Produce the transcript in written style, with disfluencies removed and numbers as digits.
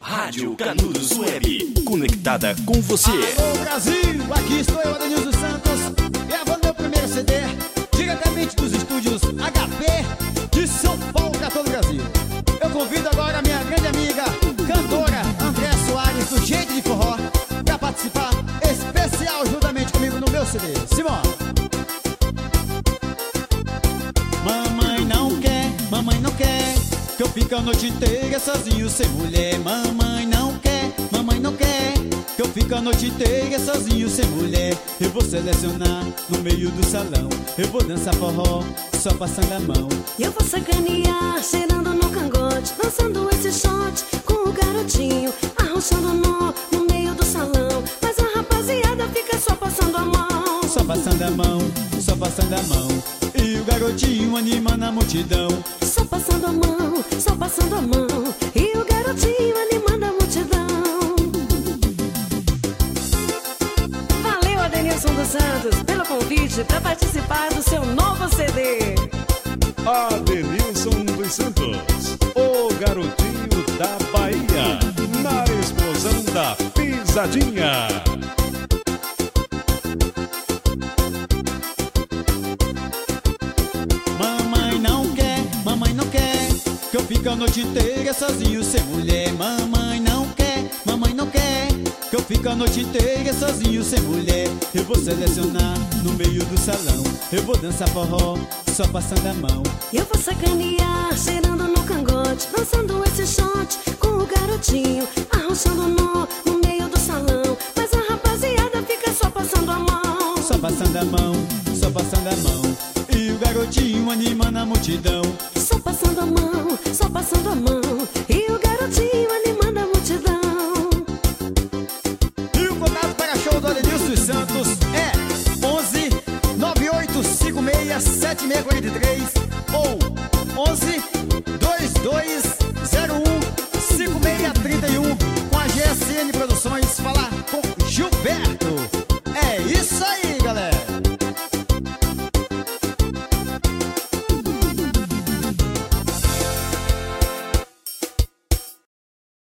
Rádio Canudos Web, conectada com você. Alô Brasil, aqui estou eu, Adenilson dos Santos, gravando meu primeiro CD, diretamente dos estúdios HP de São Paulo para todo o Brasil. Eu convido agora a minha grande amiga, cantora Andréa Soares, do Jeito de Forró, para participar especial juntamente comigo no meu CD. Simão. Mamãe não quer que eu fique a noite inteira sozinho sem mulher. Mamãe não quer que eu fique a noite inteira sozinho sem mulher. Eu vou selecionar no meio do salão, eu vou dançar forró só passando a mão. Eu vou sacanear, cheirando no cangote, dançando esse shot com o garotinho, arrochando nó no meio do salão. Mas a rapaziada fica só passando a mão. Só passando a mão, só passando a mão. E o garotinho animando a multidão. Só passando a mão, só passando a mão. E o garotinho animando a multidão. Valeu, Adenilson dos Santos, pelo convite para participar do seu novo CD. Adenilson dos Santos, o garotinho da Bahia, na explosão da pisadinha. Mamãe não quer que eu fique a noite inteira sozinho sem mulher. Mamãe não quer que eu fique a noite inteira sozinho sem mulher. Eu vou selecionar no meio do salão, eu vou dançar forró só passando a mão. Eu vou sacanear, cheirando no cangote, dançando esse shot com o garotinho, arrochando nó no meio do salão. Mas a rapaziada fica só passando a mão. Só passando a mão, só passando a mão. E o garotinho animando a multidão. Só passando a mão, só passando a mão. E o garotinho animando a multidão. E o contato para show do Adenilson dos Santos é 11 9856 7643.